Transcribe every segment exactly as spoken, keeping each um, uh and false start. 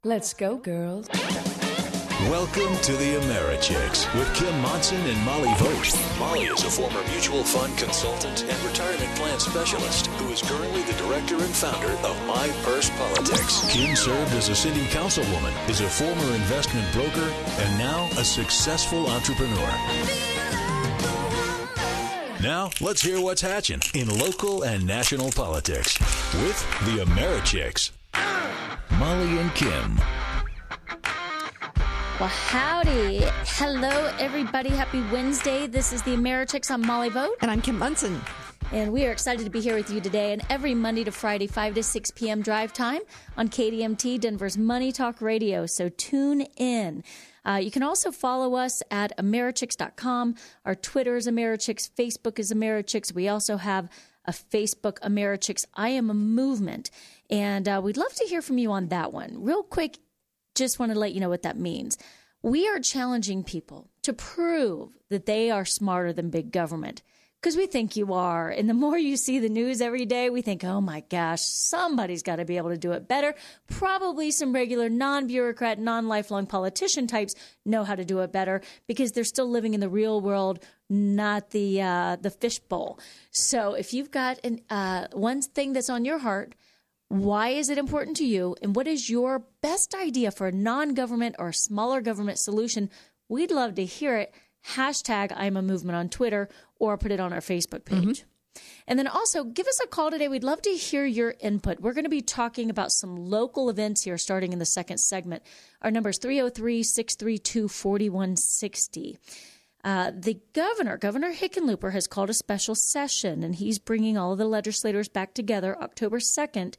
Let's go, girls. Welcome to the AmeriChicks with Kim Monson and Molly Vogt. Molly is a former mutual fund consultant and retirement plan specialist who is currently the director and founder of My Purse Politics. Kim served as a city councilwoman, is a former investment broker, and now a successful entrepreneur. Now, let's hear what's hatching in local and national politics with the AmeriChicks. Molly and Kim. Well, howdy. Hello, everybody. Happy Wednesday. This is the AmeriChicks. I'm Molly Vogt. And I'm Kim Munson. And we are excited to be here with you today and every Monday to Friday, five to six p.m. drive time on K D M T, Denver's Money Talk Radio. So tune in. Uh, you can also follow us at Americhicks dot com. Our Twitter is Americhicks. Facebook is Americhicks. We also have a Facebook Americhicks I Am a Movement. And uh, we'd love to hear from you on that one. Real quick, just want to let you know what that means. We are challenging people to prove that they are smarter than big government, because we think you are. And the more you see the news every day, we think, oh my gosh, somebody's got to be able to do it better. Probably some regular non-bureaucrat, non-lifelong politician types know how to do it better because they're still living in the real world, not the uh, the fishbowl. So if you've got an, uh, one thing that's on your heart, why is it important to you? And what is your best idea for a non-government or smaller government solution? We'd love to hear it. Hashtag I'm a Movement on Twitter or put it on our Facebook page. Mm-hmm. And then also give us a call today. We'd love to hear your input. We're going to be talking about some local events here starting in the second segment. Our number is three oh three, six three two, four one six oh. Uh, the governor, Governor Hickenlooper, has called a special session, and he's bringing all of the legislators back together October second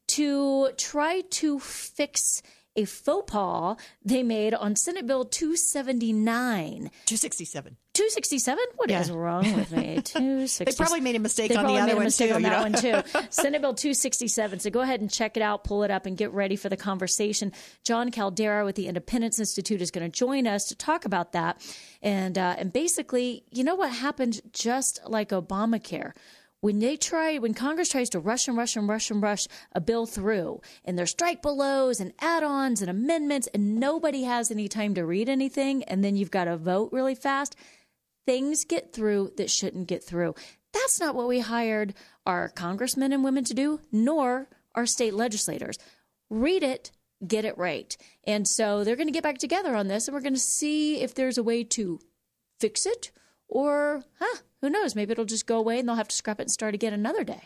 to try to fix a faux pas they made on Senate Bill two seventy-nine. two sixty-seven. two sixty-seven? What yeah. is wrong with me? two sixty-seven. They probably made a mistake they on the other one, too. They probably made a you mistake know? on that one, too. Senate Bill two sixty-seven. So go ahead and check it out, pull it up, and get ready for the conversation. John Caldera with the Independence Institute is going to join us to talk about that. And, uh, and basically, you know what happened just like Obamacare? When they try, when Congress tries to rush and rush and rush and rush a bill through, and there's strike belows and add-ons and amendments, and nobody has any time to read anything, and then you've got to vote really fast, things get through that shouldn't get through. That's not what we hired our congressmen and women to do, nor our state legislators. Read it, get it right. And so they're going to get back together on this, and we're going to see if there's a way to fix it, or, huh, who knows? Maybe it'll just go away and they'll have to scrap it and start again another day.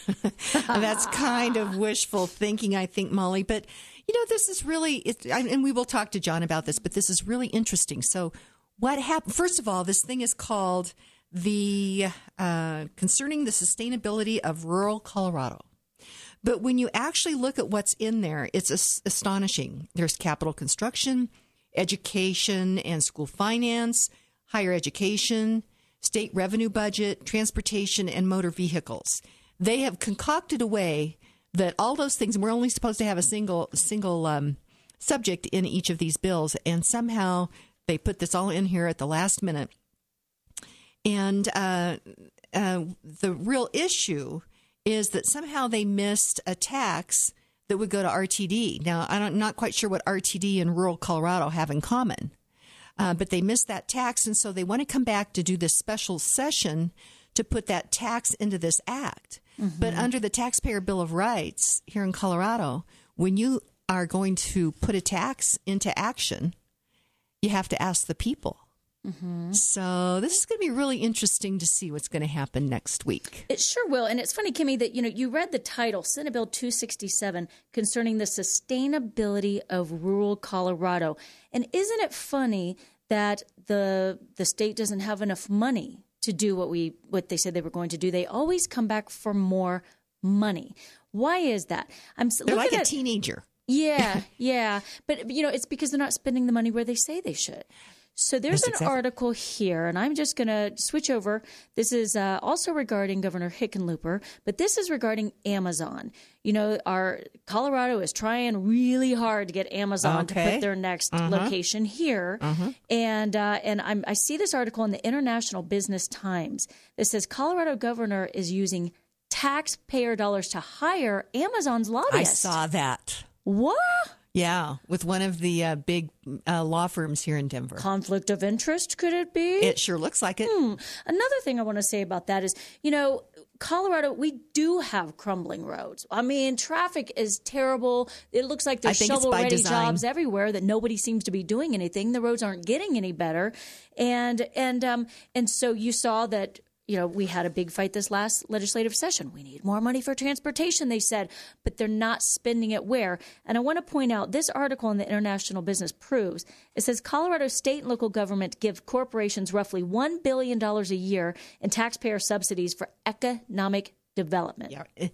That's kind of wishful thinking, I think, Molly. But, you know, this is really, it, and we will talk to John about this, but this is really interesting. So what happened? First of all, this thing is called the uh, Concerning the Sustainability of Rural Colorado. But when you actually look at what's in there, it's as- astonishing. There's capital construction, education and school finance, higher education, state revenue budget, transportation, and motor vehicles. They have concocted a way that all those things, and we're only supposed to have a single single um, subject in each of these bills, and somehow they put this all in here at the last minute. And uh, uh, the real issue is that somehow they missed a tax that would go to R T D. Now, I'm not quite sure what R T D and rural Colorado have in common. Uh, but they missed that tax, and so they want to come back to do this special session to put that tax into this act. Mm-hmm. But under the Taxpayer Bill of Rights here in Colorado, when you are going to put a tax into action, you have to ask the people. Mm-hmm. So this is going to be really interesting to see what's going to happen next week. It sure will. And it's funny, Kimmy, that, you know, you read the title, Senate Bill two sixty-seven, concerning the sustainability of rural Colorado. And isn't it funny that the the state doesn't have enough money to do what we what they said they were going to do? They always come back for more money. Why is that? I'm They're like a at, teenager. Yeah, yeah. But, you know, it's because they're not spending the money where they say they should. So there's That's an exactly. article here, and I'm just going to switch over. This is uh, also regarding Governor Hickenlooper, but this is regarding Amazon. You know, our Colorado is trying really hard to get Amazon okay. to put their next uh-huh. location here. Uh-huh. And uh, and I'm, I see this article in the International Business Times that says Colorado governor is using taxpayer dollars to hire Amazon's lobbyists. I saw that. What? Yeah, with one of the uh, big uh, law firms here in Denver. Conflict of interest, could it be? It sure looks like it. Hmm. Another thing I want to say about that is, you know, Colorado, we do have crumbling roads. I mean, traffic is terrible. It looks like there's shovel-ready jobs everywhere that nobody seems to be doing anything. The roads aren't getting any better. And, and, um, and so you saw that, you know, we had a big fight this last legislative session. We need more money for transportation, they said, but they're not spending it where. And I want to point out this article in the International Business proves it says Colorado state and local government give corporations roughly one billion dollars a year in taxpayer subsidies for economic development. Yeah.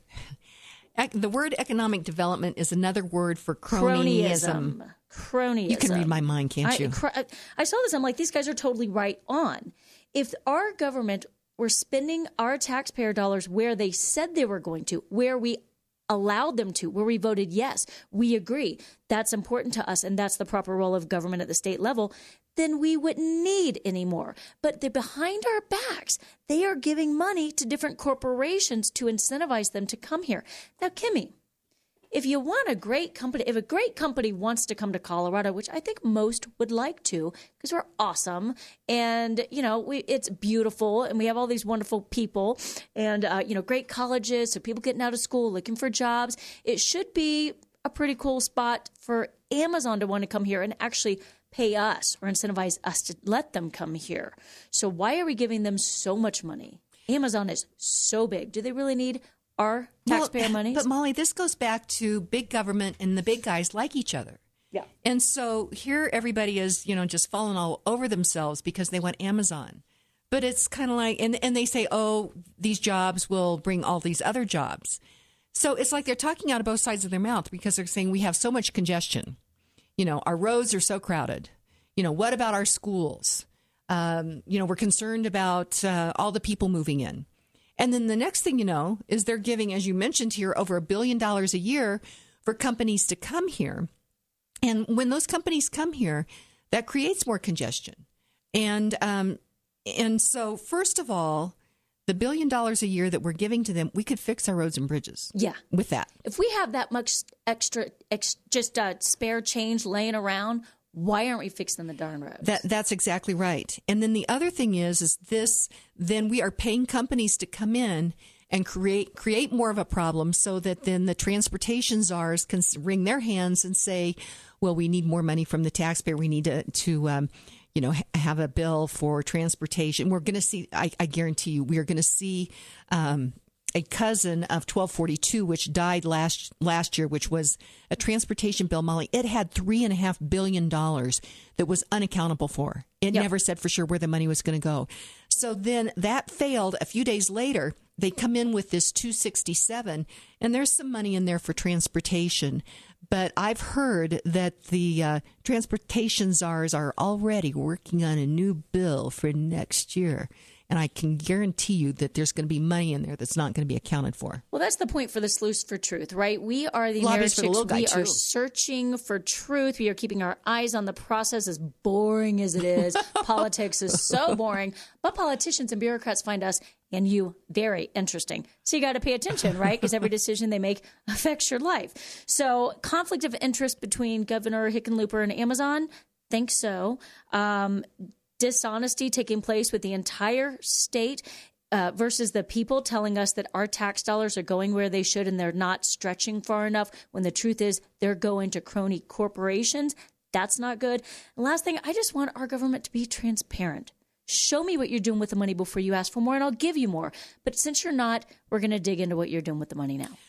The word economic development is another word for cronyism. Cronyism. Cronyism. You can read my mind, can't you? I, I saw this. I'm like, these guys are totally right on. If our government we're spending our taxpayer dollars where they said they were going to, where we allowed them to, where we voted yes, we agree. That's important to us, and that's the proper role of government at the state level. Then we wouldn't need any more. But they're behind our backs. They are giving money to different corporations to incentivize them to come here. Now, Kimmy, if you want a great company, if a great company wants to come to Colorado, which I think most would like to, because we're awesome and, you know, we, it's beautiful and we have all these wonderful people and, uh, you know, great colleges, so people getting out of school, looking for jobs. It should be a pretty cool spot for Amazon to want to come here and actually pay us or incentivize us to let them come here. So why are we giving them so much money? Amazon is so big. Do they really need our taxpayer well, money? But Molly, this goes back to big government, and the big guys like each other. Yeah. And so here everybody is, you know, just falling all over themselves because they want Amazon. But it's kind of like, and, and they say, oh, these jobs will bring all these other jobs. So it's like they're talking out of both sides of their mouth because they're saying we have so much congestion. You know, our roads are so crowded. You know, what about our schools? Um, you know, we're concerned about uh, all the people moving in. And then the next thing you know is they're giving, as you mentioned here, over a billion dollars a year for companies to come here. And when those companies come here, that creates more congestion. And um, and so, first of all, the billion dollars a year that we're giving to them, we could fix our roads and bridges. Yeah. With that. If we have that much extra, ex, just uh, spare change laying around, why aren't we fixing the darn roads? That that's exactly right. And then the other thing is, is this, then we are paying companies to come in and create create more of a problem so that then the transportation czars can wring their hands and say, well, we need more money from the taxpayer. We need to, to um, you know, ha- have a bill for transportation. We're going to see, I, I guarantee you, we are going to see um, a cousin of twelve forty-two, which died last last year, which was a transportation bill, Molly. It had three and a half billion dollars that was unaccountable for. It yep. never said for sure where the money was going to go. So then that failed. A few days later, they come in with this two sixty-seven, and there's some money in there for transportation. But I've heard that the uh, transportation czars are already working on a new bill for next year. And I can guarantee you that there's going to be money in there that's not going to be accounted for. Well, that's the point for the Sleuths for Truth, right? We are the Lobbyists Americhicks. for the little guy, we too. are searching for truth. We are keeping our eyes on the process, as boring as it is. Politics is so boring. But politicians and bureaucrats find us and you very interesting. So you got to pay attention, right? Because every decision they make affects your life. So conflict of interest between Governor Hickenlooper and Amazon? Think so. Um Dishonesty taking place with the entire state uh, versus the people telling us that our tax dollars are going where they should and they're not stretching far enough when the truth is they're going to crony corporations. That's not good. And last thing, I just want our government to be transparent. Show me what you're doing with the money before you ask for more and I'll give you more. But since you're not, we're going to dig into what you're doing with the money now.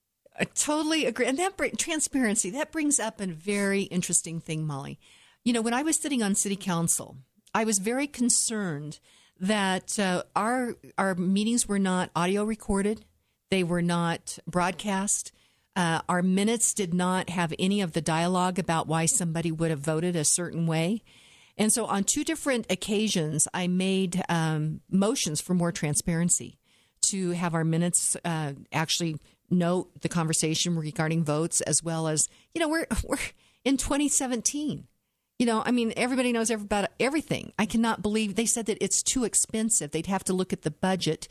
I totally agree. And that transparency, that brings up a very interesting thing, Molly. You know, when I was sitting on city council, I was very concerned that uh, our our meetings were not audio recorded. They were not broadcast. Uh, our minutes did not have any of the dialogue about why somebody would have voted a certain way. And so on two different occasions, I made um, motions for more transparency, to have our minutes uh, actually note the conversation regarding votes, as well as, you know, we're we're in twenty seventeen. You know, I mean, everybody knows about everything. I cannot believe they said that it's too expensive. They'd have to look at the budget.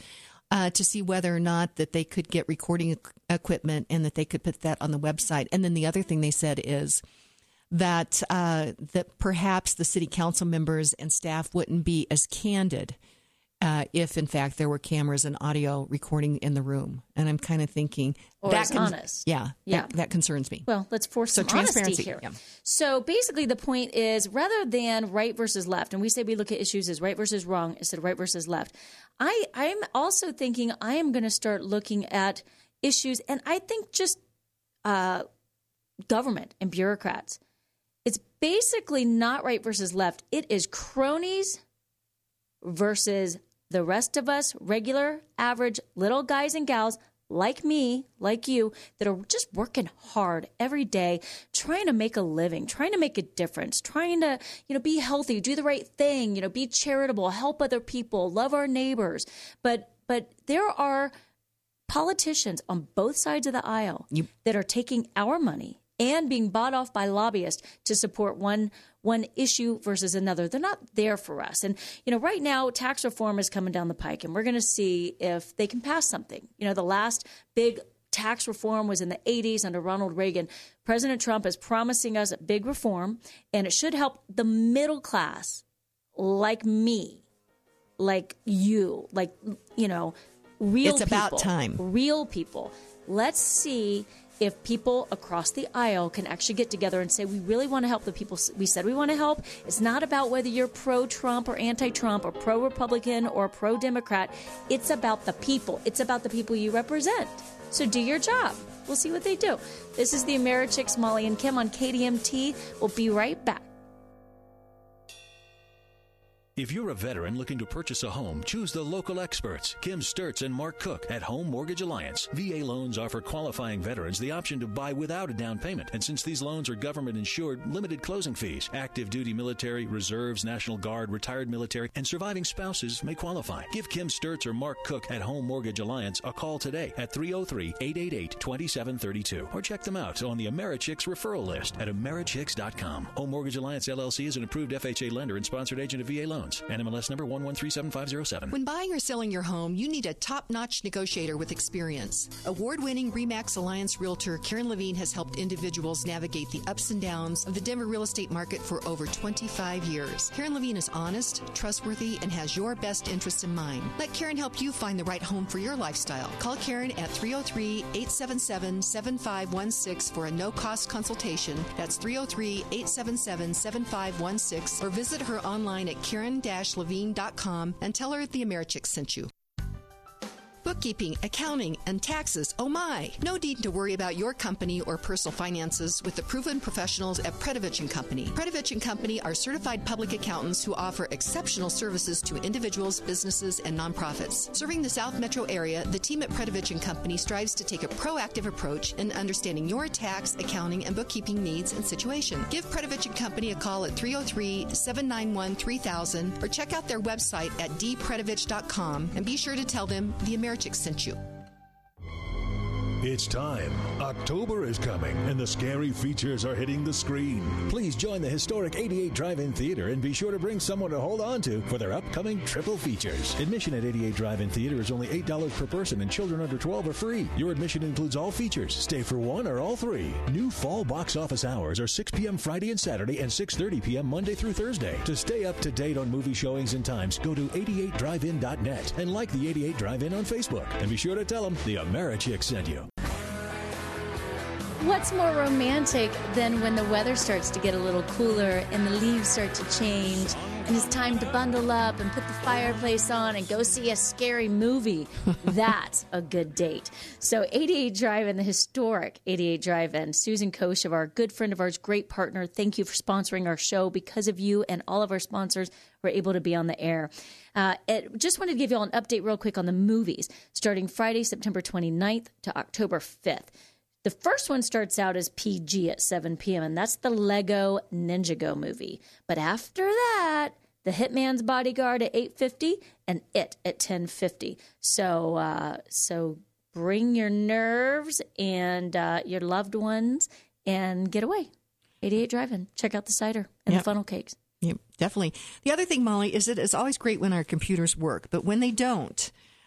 uh, to see whether or not that they could get recording e- equipment and that they could put that on the website. And then the other thing they said is that uh, that perhaps the city council members and staff wouldn't be as candid uh, if, in fact, there were cameras and audio recording in the room. And I'm kind of thinking or that as con- honest. Yeah, Yeah. That, that concerns me. Well, let's force So some honesty transparency, here. yeah. So basically the point is, rather than right versus left, and we say we look at issues as right versus wrong instead of right versus left, I, I'm also thinking I am going to start looking at issues, and I think just uh, government and bureaucrats. It's basically not right versus left. It is cronies versus the rest of us, regular, average, little guys and gals like me, like you, that are just working hard every day, trying to make a living, trying to make a difference, trying to, you know, be healthy, do the right thing, you know, be charitable, help other people, love our neighbors. But but there are politicians on both sides of the aisle You- that are taking our money and being bought off by lobbyists to support one one issue versus another. They're not there for us. And, you know, right now, tax reform is coming down the pike, and we're going to see if they can pass something. You know, the last big tax reform was in the eighties under Ronald Reagan. President Trump is promising us a big reform, and it should help the middle class like me, like you, like, you know, real It's people. about time. Real people. Let's see if people across the aisle can actually get together and say, we really want to help the people we said we want to help. It's not about whether you're pro-Trump or anti-Trump or pro-Republican or pro-Democrat. It's about the people. It's about the people you represent. So do your job. We'll see what they do. This is the Americhicks, Molly and Kim on K D M T. We'll be right back. If you're a veteran looking to purchase a home, choose the local experts, Kim Sturtz and Mark Cook at Home Mortgage Alliance. V A loans offer qualifying veterans the option to buy without a down payment. And since these loans are government insured, limited closing fees. Active duty military, reserves, National Guard, retired military, and surviving spouses may qualify. Give Kim Sturtz or Mark Cook at Home Mortgage Alliance a call today at three oh three, eight eight eight, two seven three two or check them out on the Americhicks referral list at Americhicks dot com. Home Mortgage Alliance L L C is an approved F H A lender and sponsored agent of V A loans. N M L S number one one three seven five zero seven. When buying or selling your home, you need a top-notch negotiator with experience. Award-winning RE/MAX Alliance realtor Karen Levine has helped individuals navigate the ups and downs of the Denver real estate market for over twenty-five years. Karen Levine is honest, trustworthy, and has your best interests in mind. Let Karen help you find the right home for your lifestyle. Call Karen at three oh three, eight seven seven, seven five one six for a no-cost consultation. That's three oh three, eight seven seven, seven five one six, or visit her online at karen dash levine dot com and tell her the Americhicks sent you. Bookkeeping, accounting, and taxes. Oh my! No need to worry about your company or personal finances with the proven professionals at Predovich and Company. Predovich and Company are certified public accountants who offer exceptional services to individuals, businesses, and nonprofits. Serving the South Metro area, the team at Predovich and Company strives to take a proactive approach in understanding your tax, accounting, and bookkeeping needs and situation. Give Predovich and Company a call at three oh three, seven nine one, three thousand or check out their website at d predovich dot com and be sure to tell them the Americhicks sent you. It's time. October is coming, and the scary features are hitting the screen. Please join the historic eighty-eight Drive-In Theater and be sure to bring someone to hold on to for their upcoming triple features. Admission at eighty-eight Drive-In Theater is only eight dollars per person, and children under twelve are free. Your admission includes all features. Stay for one or all three. New fall box office hours are six p.m. Friday and Saturday and six thirty p.m. Monday through Thursday. To stay up to date on movie showings and times, go to eighty-eight drive in dot net and like the eighty-eight Drive-In on Facebook. And be sure to tell them the Americhicks sent you. What's more romantic than when the weather starts to get a little cooler and the leaves start to change and it's time to bundle up and put the fireplace on and go see a scary movie? That's a good date. So eighty-eight Drive-In, the historic eighty-eight Drive-In, Susan Kochevar, a good friend of ours, great partner. Thank you for sponsoring our show. Because of you and all of our sponsors, we're able to be on the air. Uh, it, just wanted to give you all an update real quick on the movies, starting Friday, September twenty-ninth to October fifth. The first one starts out as P G at seven p.m., and that's the Lego Ninjago movie. But after that, The Hitman's Bodyguard at eight fifty and It at ten fifty. So, uh, so bring your nerves and uh, your loved ones and get away. eighty-eight Drive-In. Check out the cider and Yep. the funnel cakes. Yeah, definitely. The other thing, Molly, is that it's always great when our computers work, but when they don't,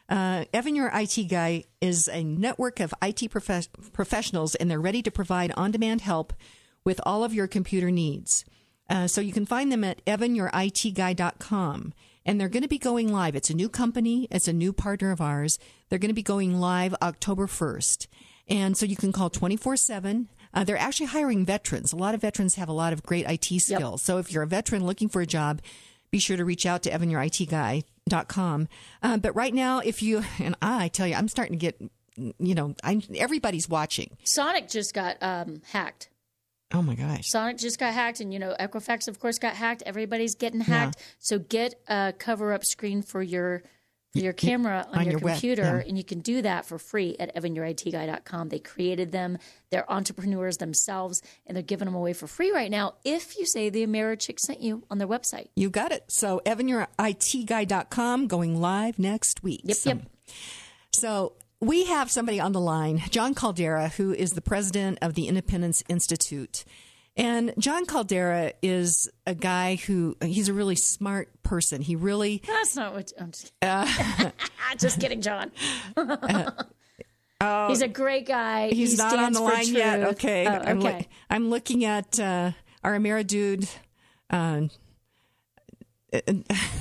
Uh, Evan, Your I T Guy is a network of I T prof- professionals, and they're ready to provide on-demand help with all of your computer needs. Uh, so you can find them at evan your I T guy dot com. And they're going to be going live. It's a new company. It's a new partner of ours. They're going to be going live October first. And so you can call twenty-four seven. Uh, they're actually hiring veterans. A lot of veterans have a lot of great I T skills. Yep. So if you're a veteran looking for a job, be sure to reach out to evan your I T guy dot com. Uh, but right now, if you, and I tell you, I'm starting to get, you know, I'm, everybody's watching. Sonic just got um, hacked. Oh, my gosh. Sonic just got hacked, and, you know, Equifax, of course, got hacked. Everybody's getting hacked. Yeah. So get a cover-up screen for your for your camera on, on your, your computer, web, yeah. and you can do that for free at evan your I T guy dot com. They created them. They're entrepreneurs themselves, and they're giving them away for free right now if you say the Americhick sent you on their website. You got it. So evan your I T guy dot com going live next week. Yep, so, yep. So we have somebody on the line, John Caldera, who is the president of the Independence Institute. And John Caldera is a guy who, he's a really smart person. He really... That's not what... I'm just kidding, uh, just kidding John. uh, uh, he's a great guy. He's he not on the line truth. yet. Okay. Oh, okay. I'm, lo- I'm looking at uh, our Ameridude... Uh, and,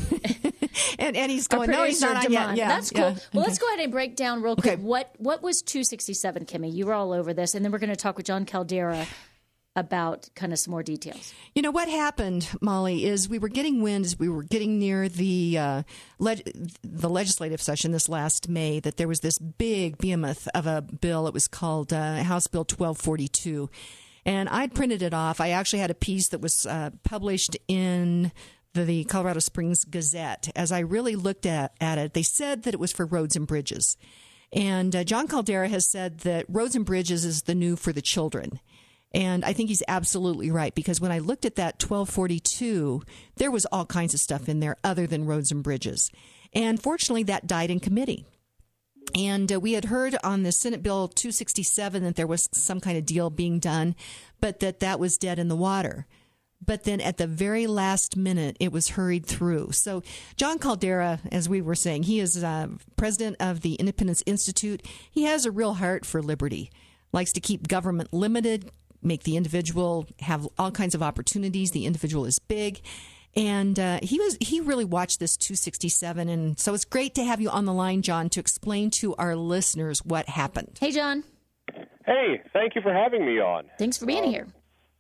and he's going, no, he's not on yet. Yeah, that's cool. Yeah. Well, okay. let's go ahead and break down real quick. Okay. What what was two sixty-seven, Kimmy? You were all over this. And then we're going to talk with John Caldera about kind of some more details. You know, what happened, Molly, is we were getting wind as we were getting near the uh, leg- the legislative session this last May that there was this big behemoth of a bill. It was called uh, House Bill twelve forty-two. And I printed it off. I actually had a piece that was uh, published in the Colorado Springs Gazette. As I really looked at, at it, they said that it was for roads and bridges. And uh, John Caldera has said that roads and bridges is the new for the children. And I think he's absolutely right, because when I looked at that twelve forty-two, there was all kinds of stuff in there other than roads and bridges. And fortunately, that died in committee. And uh, we had heard on the Senate Bill two sixty-seven that there was some kind of deal being done, but that that was dead in the water. But then at the very last minute, it was hurried through. So John Caldera, as we were saying, he is uh, president of the Independence Institute. He has a real heart for liberty, likes to keep government limited, make the individual have all kinds of opportunities. The individual is big. And uh, he was he really watched this two sixty-seven. And so it's great to have you on the line, John, to explain to our listeners what happened. Hey, John. Hey, thank you for having me on. Thanks for being um, here.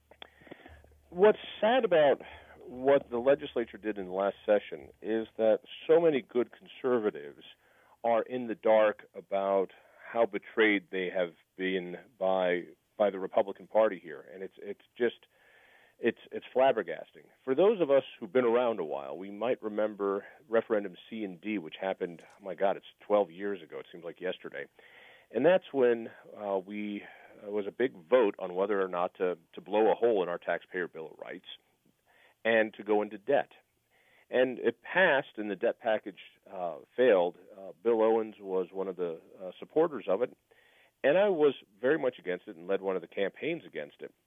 What's sad about what the legislature did in the last session is that so many good conservatives are in the dark about how betrayed they have been by by the Republican Party here, and it's it's just it's it's flabbergasting. For those of us who've been around a while, we might remember referendum C and D, which happened. Oh my God, it's twelve years ago. It seems like yesterday, and that's when uh, we. It was a big vote on whether or not to, to blow a hole in our taxpayer Bill of Rights and to go into debt. And it passed, and the debt package uh, failed. Uh, Bill Owens was one of the uh, supporters of it, and I was very much against it and led one of the campaigns against it.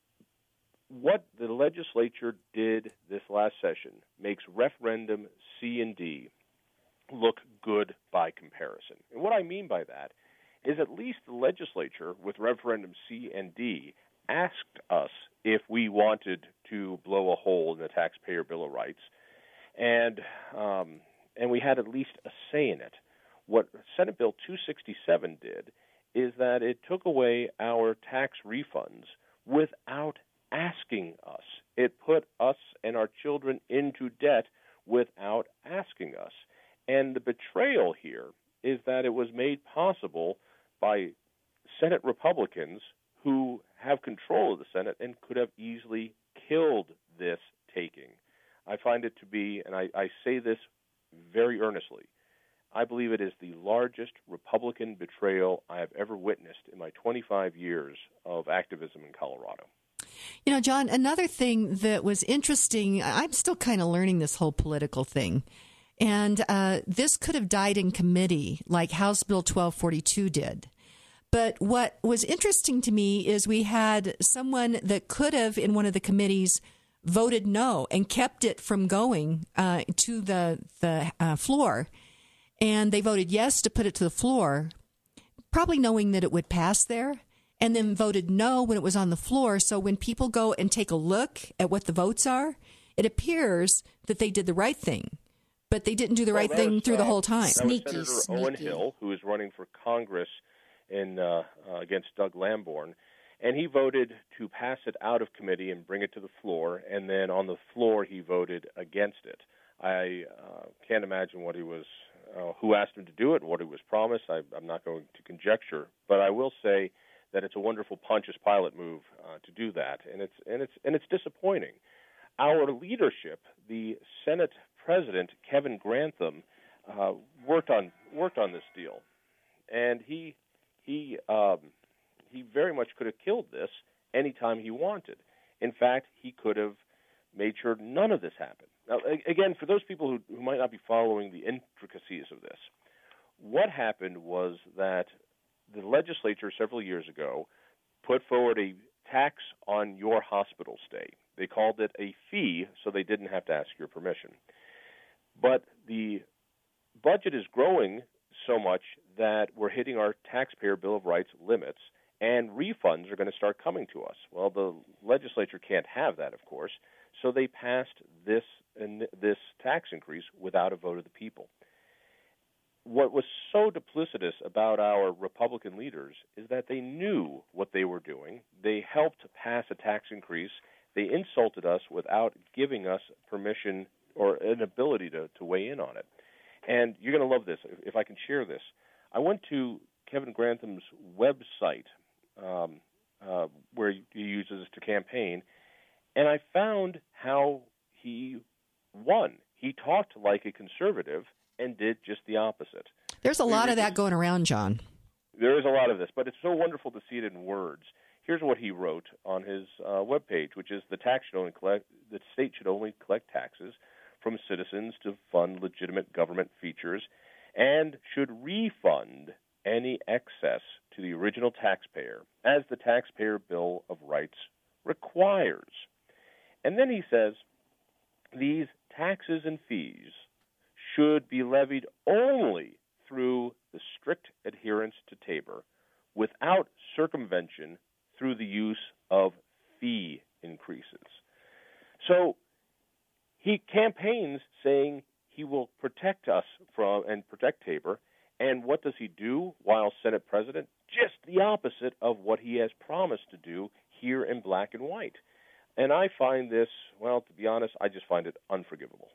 What the legislature did this last session makes referendum C and D look good by comparison. And what I mean by that is at least the legislature, with referendum C and D, asked us if we wanted to blow a hole in the taxpayer Bill of Rights, and um, and we had at least a say in it. What Senate Bill two sixty-seven did is that it took away our tax refunds without asking us. It put us and our children into debt without asking us. And the betrayal here is that it was made possible by Senate Republicans who have control of the Senate and could have easily killed this taking. I find it to be, and I, I say this very earnestly, I believe it is the largest Republican betrayal I have ever witnessed in my twenty-five years of activism in Colorado. You know, John, another thing that was interesting, I'm still kind of learning this whole political thing. And uh, this could have died in committee like House Bill twelve forty-two did. But what was interesting to me is we had someone that could have, in one of the committees, voted no and kept it from going uh, to the, the uh, floor. and they voted yes to put it to the floor, probably knowing that it would pass there, and then voted no when it was on the floor. So when people go and take a look at what the votes are, it appears that they did the right thing, but they didn't do the well, right thing was, through uh, the whole time. That was Sneaky, Senator sneaky. Owen Hill, who is running for Congress in uh, uh, against Doug Lamborn, and he voted to pass it out of committee and bring it to the floor, and then on the floor he voted against it. I uh, can't imagine what he was, uh, who asked him to do it, what he was promised. I, I'm not going to conjecture, but I will say that it's a wonderful Pontius Pilate move uh, to do that, and it's and it's and it's disappointing. Our leadership, the Senate President Kevin Grantham, uh, worked on worked on this deal, and he he um, he very much could have killed this anytime he wanted. In fact, he could have made sure none of this happened. Now, again, for those people who, who might not be following the intricacies of this, what happened was that the legislature several years ago put forward a tax on your hospital stay. They called it a fee, so they didn't have to ask your permission. But the budget is growing so much that we're hitting our taxpayer Bill of Rights limits, and refunds are going to start coming to us. Well, the legislature can't have that, of course, so they passed this this tax increase without a vote of the people. What was so duplicitous about our Republican leaders is that they knew what they were doing. They helped pass a tax increase. They insulted us without giving us permission or an ability to, to weigh in on it. And you're going to love this, if I can share this. I went to Kevin Grantham's website, um, uh, where he uses to campaign, and I found how he won. He talked like a conservative and did just the opposite. There's a lot of that going around, John. There is a lot of this, but it's so wonderful to see it in words. Here's what he wrote on his uh, webpage, which is the tax should only collect, the state should only collect taxes from citizens to fund legitimate government features and should refund any excess to the original taxpayer, as the Taxpayer Bill of Rights requires. And then he says, these taxes and fees should be levied only through the strict adherence to Tabor, without circumvention through the use of fee increases. So he campaigns saying he will protect us from and protect Tabor, and what does he do while Senate President? Just the opposite of what he has promised to do here in black and white. And I find this, well, to be honest, I just find it unforgivable.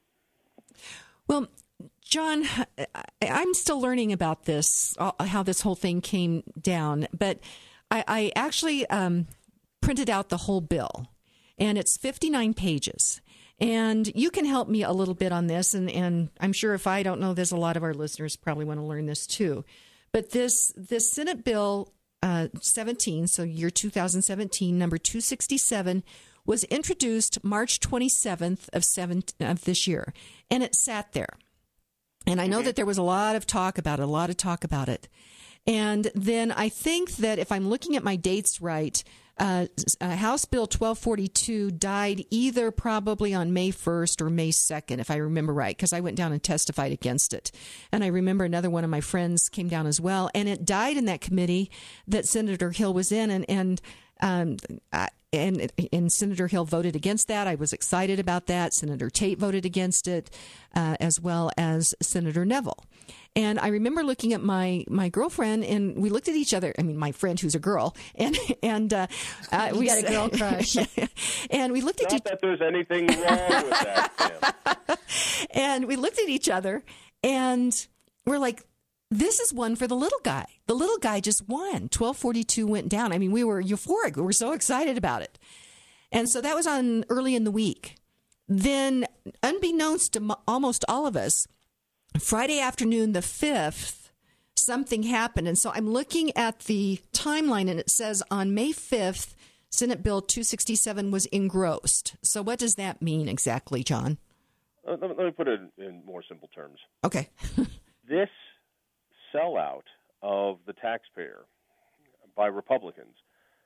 Well, John, I'm still learning about this, how this whole thing came down, but I, I actually um, printed out the whole bill, and it's fifty-nine pages. And you can help me a little bit on this, and, and I'm sure if I don't know this, a lot of our listeners probably want to learn this too. But this this Senate Bill uh, seventeen, so year two thousand seventeen, number two sixty-seven, was introduced March twenty-seventh of, seven, of this year, and it sat there. And I know that there was a lot of talk about it, a lot of talk about it. And then I think that if I'm looking at my dates right, uh, uh, House Bill twelve forty-two died either probably on May first or May second, if I remember right, because I went down and testified against it. And I remember another one of my friends came down as well, and it died in that committee that Senator Hill was in, and and um, I, And, and Senator Hill voted against that. I was excited about that. Senator Tate voted against it, uh, as well as Senator Neville. And I remember looking at my, my girlfriend, and we looked at each other. I mean, my friend who's a girl, and and uh, uh, you we got a girl crush. And we looked at Not each. that there's anything wrong with that, Tim. And we looked at each other, and we're like, this is one for the little guy. The little guy just won. twelve forty-two went down. I mean, we were euphoric. We were so excited about it. And so that was on early in the week. Then, unbeknownst to m- almost all of us, Friday afternoon, the fifth, something happened. And so I'm looking at the timeline, and it says on May fifth, Senate Bill two sixty-seven was engrossed. So what does that mean exactly, John? Uh, let, me, let me put it in more simple terms. Okay. This sellout of the taxpayer by Republicans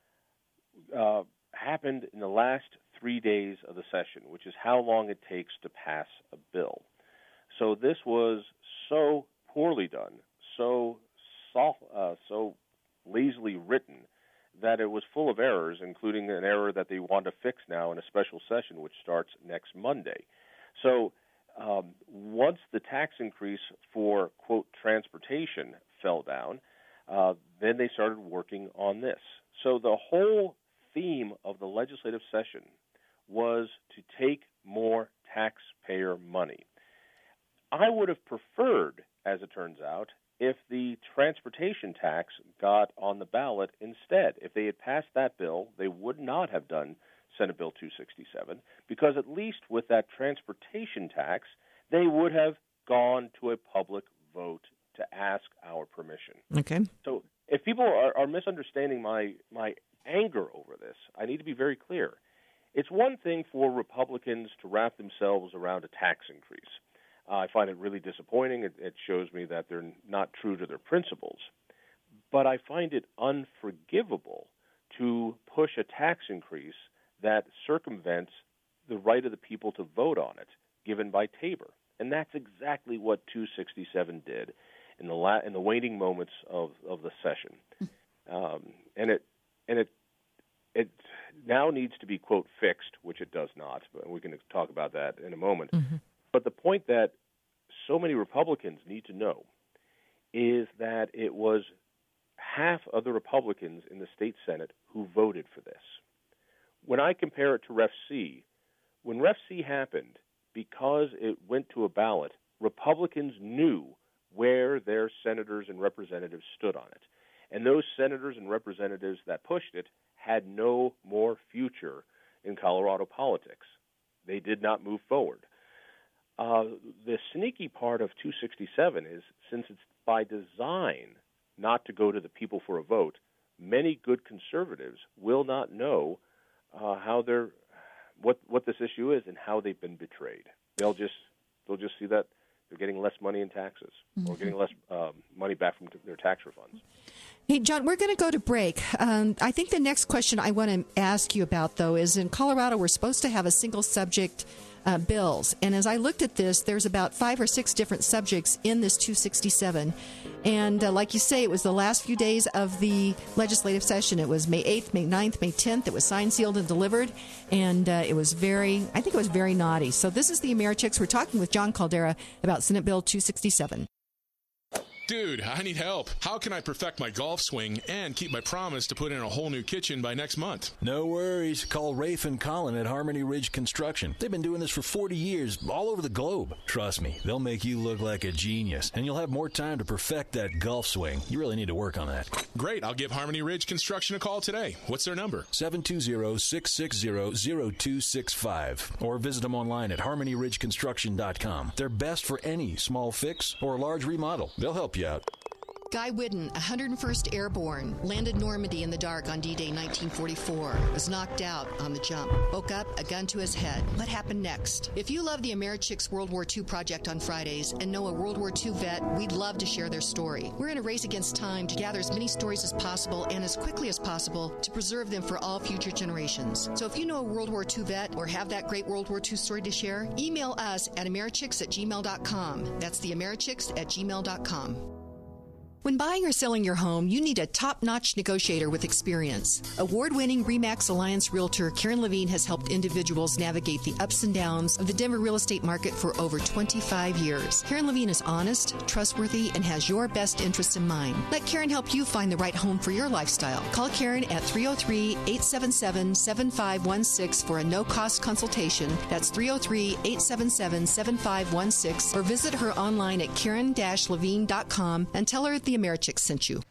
uh, happened in the last three days of the session, which is how long it takes to pass a bill. So this was so poorly done, so soft, uh, so lazily written that it was full of errors, including an error that they want to fix now in a special session, which starts next Monday. So um, once the tax increase for, quote, transportation fell down, uh, then they started working on this. So the whole theme of the legislative session was to take more taxpayer money. I would have preferred, as it turns out, if the transportation tax got on the ballot instead. If they had passed that bill, they would not have done Senate Bill two sixty-seven, because at least with that transportation tax, they would have gone to a public vote to ask our permission. Okay. So if people are, are misunderstanding my, my anger over this, I need to be very clear. It's one thing for Republicans to wrap themselves around a tax increase. Uh, I find it really disappointing. It, it shows me that they're not true to their principles. But I find it unforgivable to push a tax increase that circumvents the right of the people to vote on it, given by Tabor. And that's exactly what two sixty-seven did in the la- in the waning moments of, of the session. Um, and it and it it now needs to be, quote, fixed, which it does not. But we can talk about that in a moment. Mm-hmm. But the point that so many Republicans need to know is that it was half of the Republicans in the state Senate who voted for this. When I compare it to Ref C, when Ref C happened, because it went to a ballot, Republicans knew where their senators and representatives stood on it. And those senators and representatives that pushed it had no more future in Colorado politics. They did not move forward. Uh, the sneaky part of two sixty-seven is, since it's by design not to go to the people for a vote, many good conservatives will not know uh, how they're what what this issue is and how they've been betrayed. They'll just they'll just see that they're getting less money in taxes mm-hmm. or getting less um, money back from t- their tax refunds. Hey, John, we're going to go to break. Um, I think the next question I want to ask you about, though, is in Colorado, we're supposed to have a single subject Uh, bills. And as I looked at this, there's about five or six different subjects in this two sixty-seven. And uh, like you say, it was the last few days of the legislative session. It was May eighth, May ninth, May tenth. It was signed, sealed, and delivered. And uh, it was very, I think it was very naughty. So this is the Americhicks. We're talking with John Caldera about Senate Bill two sixty-seven. Dude, I need help. How can I perfect my golf swing and keep my promise to put in a whole new kitchen by next month? No worries. Call Rafe and Colin at Harmony Ridge Construction. They've been doing this for forty years, all over the globe. Trust me, they'll make you look like a genius, and you'll have more time to perfect that golf swing. You really need to work on that. Great. I'll give Harmony Ridge Construction a call today. What's their number? seven two zero, six six zero, zero two six five. Or visit them online at harmony ridge construction dot com. They're best for any small fix or large remodel. They'll help you out. Guy Whidden, one hundred first Airborne, landed Normandy in the dark on D-Day nineteen forty-four, was knocked out on the jump, woke up, a gun to his head. What happened next? If you love the Americhicks World War Two project on Fridays and know a World War Two vet, we'd love to share their story. We're in a race against time to gather as many stories as possible and as quickly as possible to preserve them for all future generations. So if you know a World War Two vet or have that great World War Two story to share, email us at americhicks at gmail dot com. That's the americhicks at gmail dot com. When buying or selling your home, you need a top-notch negotiator with experience. Award-winning RE/MAX Alliance realtor Karen Levine has helped individuals navigate the ups and downs of the Denver real estate market for over twenty-five years. Karen Levine is honest, trustworthy, and has your best interests in mind. Let Karen help you find the right home for your lifestyle. Call Karen at three oh three, eight seven seven, seven five one six for a no-cost consultation. That's three oh three, eight seven seven, seven five one six, or visit her online at karen dash levine dot com and tell her the Americhicks sent you.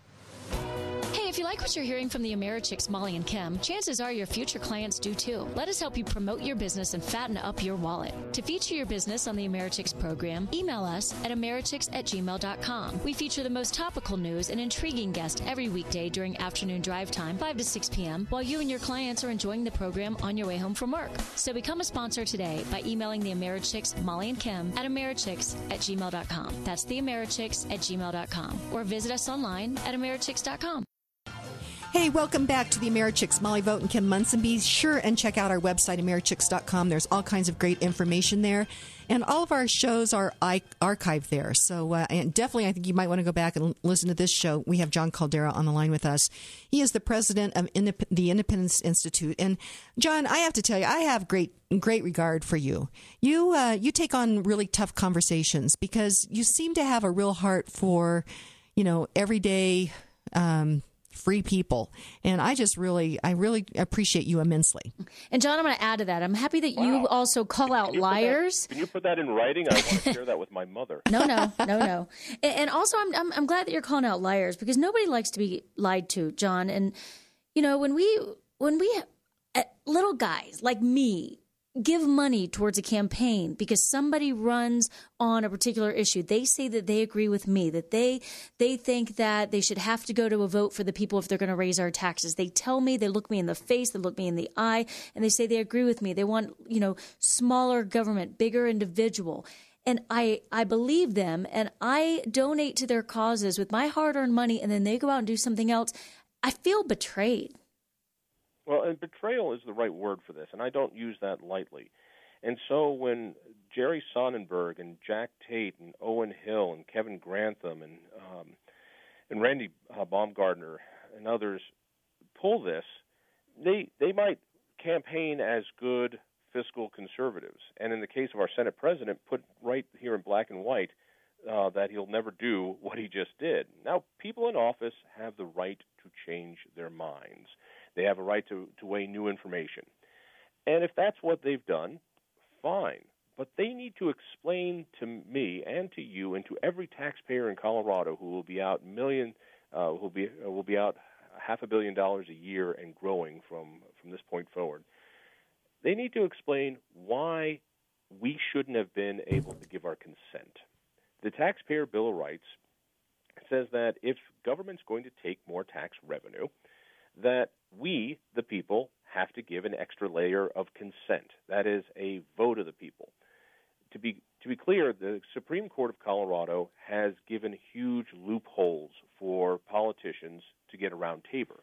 Hey, if you like what you're hearing from the Americhicks, Molly and Kim, chances are your future clients do too. Let us help you promote your business and fatten up your wallet. To feature your business on the Americhicks program, email us at americhicks at gmail dot com. We feature the most topical news and intriguing guests every weekday during afternoon drive time, five to six p.m., while you and your clients are enjoying the program on your way home from work. So become a sponsor today by emailing the Americhicks, Molly and Kim, at americhicks at gmail dot com. That's the Americhicks at gmail dot com. Or visit us online at americhicks dot com. Hey, welcome back to the Americhicks. Molly Vogt and Kim Munson. Be sure and check out our website, americhicks dot com. There's all kinds of great information there. And all of our shows are I- archived there. So uh, and definitely, I think you might want to go back and listen to this show. We have John Caldera on the line with us. He is the president of Indep- the Independence Institute. And, John, I have to tell you, I have great great regard for you. You, uh, you take on really tough conversations because you seem to have a real heart for, you know, everyday um free people. And I just really, I really appreciate you immensely. And John, I'm going to add to that. I'm happy that Wow. you also call out Can liars. That, can you put that in writing? I want to share that with my mother. No, no, no, no. And, and also, I'm, I'm I'm glad that you're calling out liars because nobody likes to be lied to, John. And you know, when we when we uh, little guys like me give money towards a campaign because somebody runs on a particular issue, they say that they agree with me, that they they think that they should have to go to a vote for the people if they're going to raise our taxes. They tell me, they look me in the face, they look me in the eye, and they say they agree with me. They want, you know, smaller government, bigger individual. And I, I believe them, and I donate to their causes with my hard-earned money, and then they go out and do something else. I feel betrayed. Well, and betrayal is the right word for this, and I don't use that lightly. And so when Jerry Sonnenberg and Jack Tate and Owen Hill and Kevin Grantham and um, and Randy uh, Baumgardner and others pull this, they they might campaign as good fiscal conservatives, and in the case of our Senate president, put right here in black and white uh, that he'll never do what he just did. Now, people in office have the right to change their minds. They have a right to, to weigh new information. And if that's what they've done, fine. But they need to explain to me and to you and to every taxpayer in Colorado who will be out million, uh, who will be uh, will be out half a billion dollars a year and growing from, from this point forward. They need to explain why we shouldn't have been able to give our consent. The Taxpayer Bill of Rights says that if government's going to take more tax revenue, that we, the people, have to give an extra layer of consent. That is a vote of the people. To be to be clear, the Supreme Court of Colorado has given huge loopholes for politicians to get around Tabor.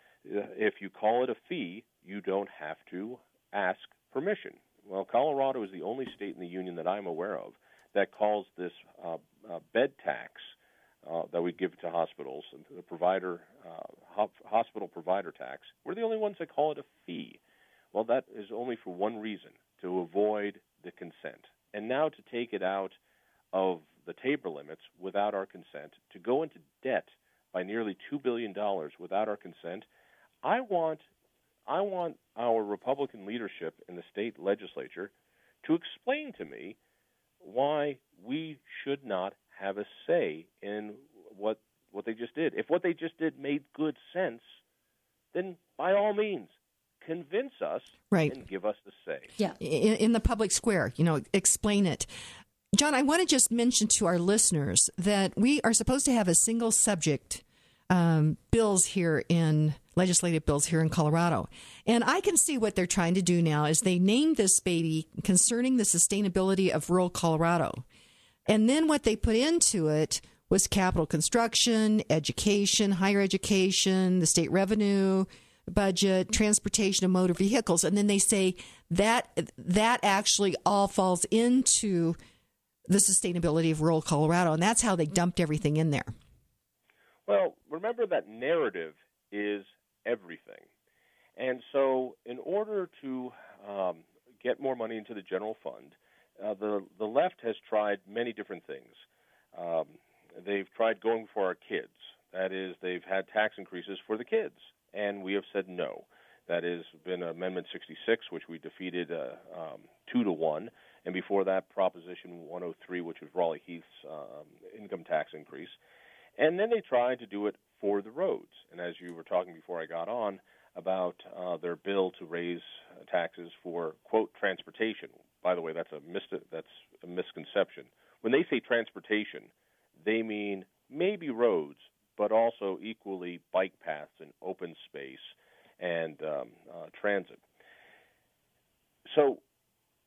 If you call it a fee, you don't have to ask permission. Well, Colorado is the only state in the union that I'm aware of that calls this uh, uh, bed tax Uh, that we give to hospitals, the provider uh, hospital provider tax. We're the only ones that call it a fee. Well, that is only for one reason, to avoid the consent. And now to take it out of the Tabor limits without our consent, to go into debt by nearly two billion dollars without our consent, I want I want our Republican leadership in the state legislature to explain to me why we should not have a say in what what they just did. If what they just did made good sense, then by all means, convince us right. and give us the say. Yeah. In, in the public square, you know, explain it. John, I want to just mention to our listeners that we are supposed to have a single subject um, bills here in legislative bills here in Colorado. And I can see what they're trying to do now is they named this baby concerning the sustainability of rural Colorado. And then what they put into it was capital construction, education, higher education, the state revenue budget, transportation of motor vehicles. And then they say that that actually all falls into the sustainability of rural Colorado. And that's how they dumped everything in there. Well, remember that narrative is everything. And so in order to um, get more money into the general fund, Uh, the the left has tried many different things. Um, they've tried going for our kids. That is, they've had tax increases for the kids, and we have said no. That has been Amendment sixty-six, which we defeated uh, um, two to one, and before that, Proposition one oh three, which was Raleigh Heath's um, income tax increase. And then they tried to do it for the roads. And as you were talking before I got on about uh, their bill to raise taxes for, quote, transportation. By the way, that's a mis- that's a misconception. When they say transportation, they mean maybe roads, but also equally bike paths and open space and um, uh, transit. So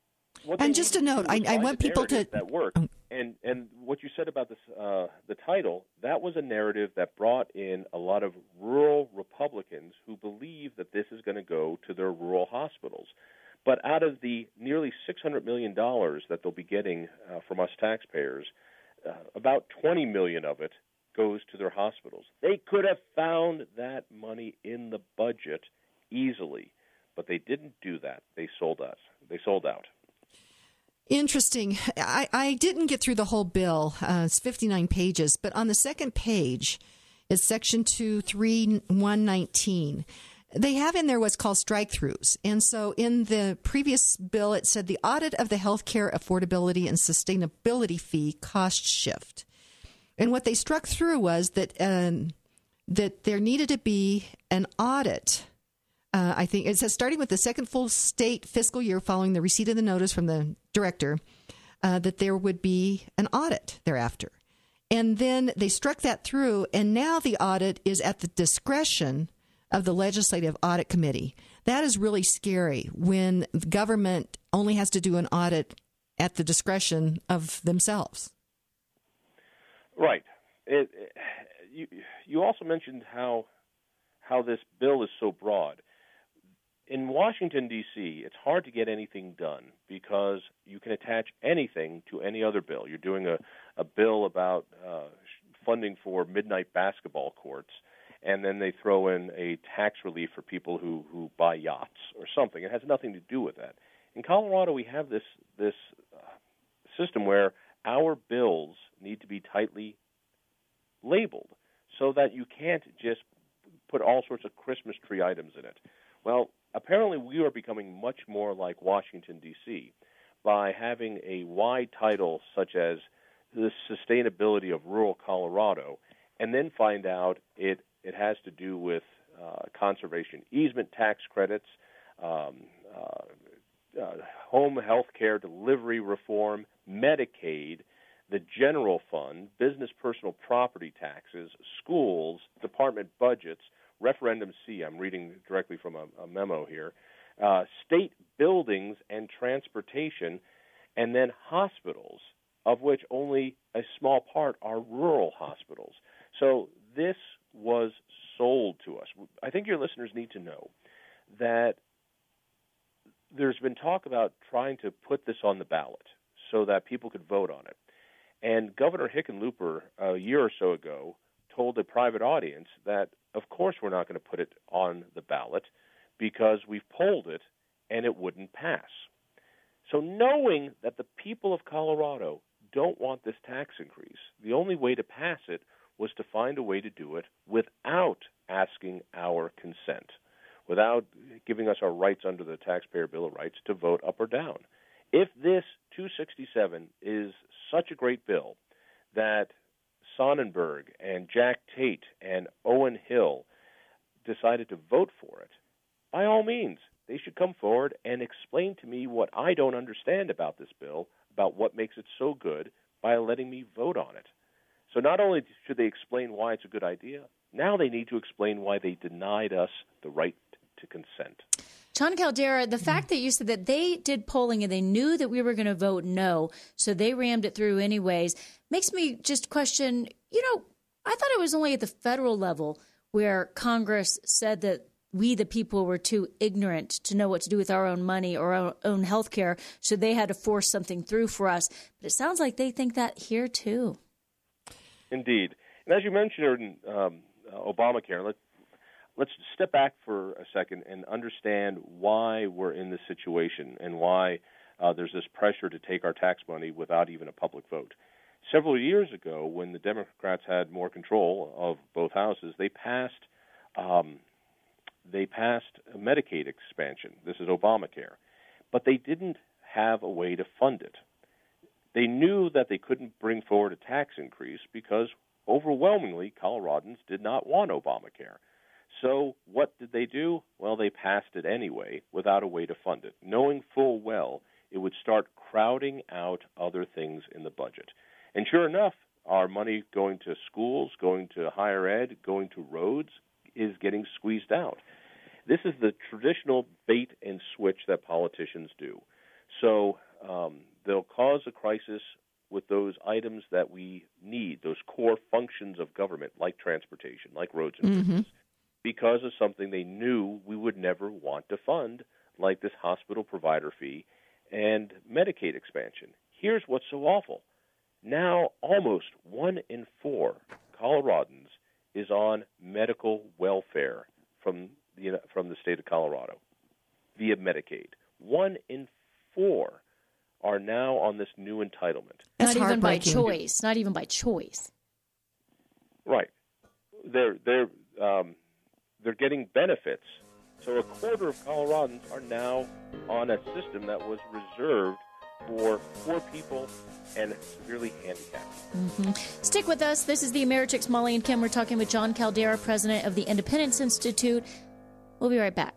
what they And just need a to note, do is I, I find want a people to. narrative that works. And and what you said about this, uh, the title, that was a narrative that brought in a lot of rural Republicans who believe that this is going to go to their rural hospitals. But out of the nearly six hundred million dollars that they'll be getting uh, from us taxpayers, uh, about twenty million dollars of it goes to their hospitals. They could have found that money in the budget easily, but they didn't do that. They sold us. They sold out. Interesting. I, I didn't get through the whole bill. Uh, it's fifty-nine pages, but on the second page is Section two, three, one nineteen. They have in there what's called strike-throughs. And so in the previous bill, it said the audit of the healthcare affordability and sustainability fee cost shift. And what they struck through was that um, that there needed to be an audit. Uh, I think it says starting with the second full state fiscal year following the receipt of the notice from the director, uh, that there would be an audit thereafter. And then they struck that through, and now the audit is at the discretion of the Legislative Audit Committee. That is really scary when the government only has to do an audit at the discretion of themselves. Right. It, it, you, you also mentioned how how this bill is so broad. In Washington, D C, it's hard to get anything done because you can attach anything to any other bill. You're doing a, a bill about uh, funding for midnight basketball courts, and then they throw in a tax relief for people who, who buy yachts or something. It has nothing to do with that. In Colorado, we have this, this uh, system where our bills need to be tightly labeled so that you can't just put all sorts of Christmas tree items in it. Well, apparently we are becoming much more like Washington, D C by having a wide title such as the sustainability of rural Colorado, and then find out it, it has to do with uh, conservation easement tax credits, um, uh, uh, home health care delivery reform, Medicaid, the general fund, business personal property taxes, schools, department budgets, Referendum C, I'm reading directly from a, a memo here, uh, state buildings and transportation, and then hospitals, of which only a small part are rural hospitals. So this was sold to us. I think your listeners need to know that there's been talk about trying to put this on the ballot so that people could vote on it. And Governor Hickenlooper, a year or so ago, told a private audience that, of course, we're not going to put it on the ballot because we've polled it and it wouldn't pass. So knowing that the people of Colorado don't want this tax increase, the only way to pass it was to find a way to do it without asking our consent, without giving us our rights under the Taxpayer Bill of Rights to vote up or down. If this two sixty-seven is such a great bill that Sonnenberg and Jack Tate and Owen Hill decided to vote for it, by all means, they should come forward and explain to me what I don't understand about this bill, about what makes it so good, by letting me vote on it. So not only should they explain why it's a good idea, now they need to explain why they denied us the right to consent. John Caldera, the fact that you said that they did polling and they knew that we were going to vote no, so they rammed it through anyways, makes me just question, you know, I thought it was only at the federal level where Congress said that we, the people, were too ignorant to know what to do with our own money or our own health care, so they had to force something through for us. But it sounds like they think that here, too. Indeed. And as you mentioned, um, uh, Obamacare, let's, let's step back for a second and understand why we're in this situation and why uh, there's this pressure to take our tax money without even a public vote. Several years ago, when the Democrats had more control of both houses, they passed um, they passed a Medicaid expansion. This is Obamacare. But they didn't have a way to fund it. They knew that they couldn't bring forward a tax increase because overwhelmingly Coloradans did not want Obamacare. So what did they do? Well, they passed it anyway without a way to fund it, knowing full well it would start crowding out other things in the budget. And sure enough, our money going to schools, going to higher ed, going to roads is getting squeezed out. This is the traditional bait and switch that politicians do. So um, they'll cause a crisis with those items that we need, those core functions of government, like transportation, like roads and bridges, mm-hmm. because of something they knew we would never want to fund, like this hospital provider fee and Medicaid expansion. Here's what's so awful. Now almost one in four Coloradans is on medical welfare from the, from the state of Colorado via Medicaid. One in four are now on this new entitlement. That's not even by choice. Not even by choice. Right. They're they're um, they're getting benefits. So a quarter of Coloradans are now on a system that was reserved for poor people and severely handicapped. Mm-hmm. Stick with us. This is the Americhicks, Molly and Kim. We're talking with John Caldera, president of the Independence Institute. We'll be right back.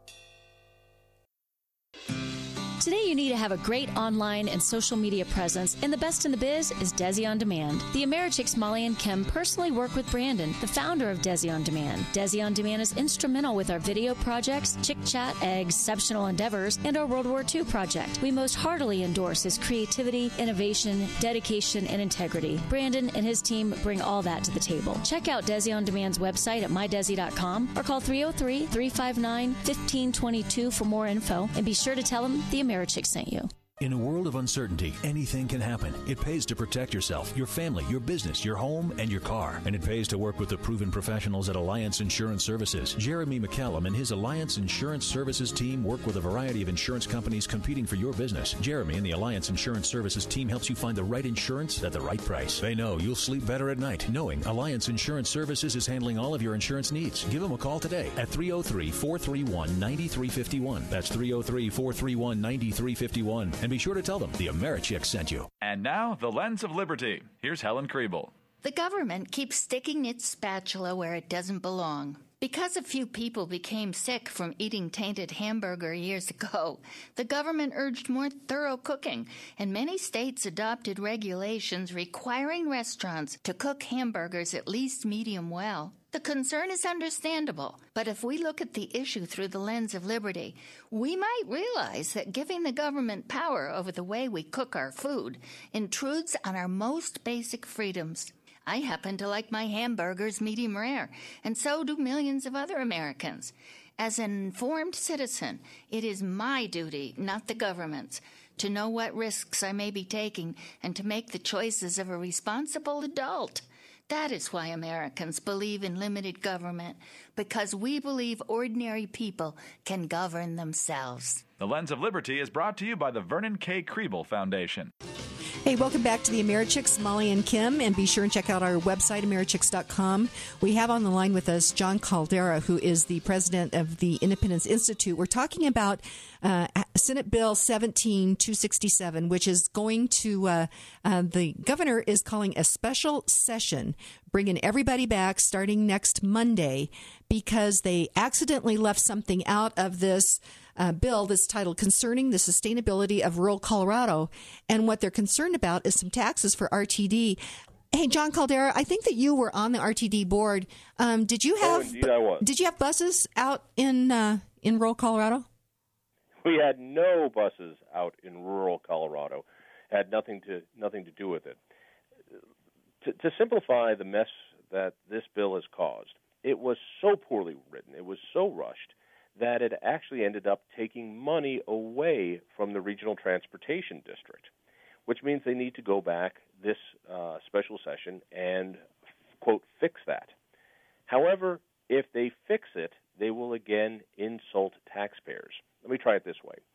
Today you need to have a great online and social media presence, and the best in the biz is Desi On Demand. The Americhicks, Molly and Kim, personally work with Brandon, the founder of Desi On Demand. Desi On Demand is instrumental with our video projects, Chick Chat, Exceptional Endeavors, and our World War Two project. We most heartily endorse his creativity, innovation, dedication, and integrity. Brandon and his team bring all that to the table. Check out Desi On Demand's website at my desi dot com or call three oh three, three five nine, one five two two for more info, and be sure to tell them the Americhicks sent you. In a world of uncertainty, anything can happen. It pays to protect yourself, your family, your business, your home, and your car. And it pays to work with the proven professionals at Alliance Insurance Services. Jeremy McCallum and his Alliance Insurance Services team work with a variety of insurance companies competing for your business. Jeremy and the Alliance Insurance Services team helps you find the right insurance at the right price. They know you'll sleep better at night knowing Alliance Insurance Services is handling all of your insurance needs. Give them a call today at three oh three, four three one, nine three five one. That's three oh three, four three one, nine three five one. And be sure to tell them the Americhicks sent you. And now, the Lens of Liberty. Here's Helen Kriebel. The government keeps sticking its spatula where it doesn't belong. Because a few people became sick from eating tainted hamburger years ago, the government urged more thorough cooking, and many states adopted regulations requiring restaurants to cook hamburgers at least medium well. The concern is understandable, but if we look at the issue through the lens of liberty, we might realize that giving the government power over the way we cook our food intrudes on our most basic freedoms. I happen to like my hamburgers medium rare, and so do millions of other Americans. As an informed citizen, it is my duty, not the government's, to know what risks I may be taking and to make the choices of a responsible adult. That is why Americans believe in limited government, because we believe ordinary people can govern themselves. The Lens of Liberty is brought to you by the Vernon K. Kriebel Foundation. Hey, welcome back to the Americhicks, Molly and Kim, and be sure and check out our website, americhicks dot com. We have on the line with us John Caldera, who is the president of the Independence Institute. We're talking about uh, Senate Bill seventeen two sixty-seven, which is going to, uh, uh, the governor is calling a special session, bringing everybody back starting next Monday because they accidentally left something out of this Uh, bill that's titled Concerning the Sustainability of Rural Colorado. And what they're concerned about is some taxes for R T D. Hey, John Caldera, I think that you were on the R T D board. Um, did you have? Oh, indeed I was. Did you have buses out in uh, in rural Colorado? We had no buses out in rural Colorado. It had nothing to nothing to do with it. To, to simplify the mess that this bill has caused, it was so poorly written, it was so rushed, that it actually ended up taking money away from the Regional Transportation District, which means they need to go back this uh, special session and, quote, fix that. However, if they fix it, they will again insult taxpayers. Let me try it this way.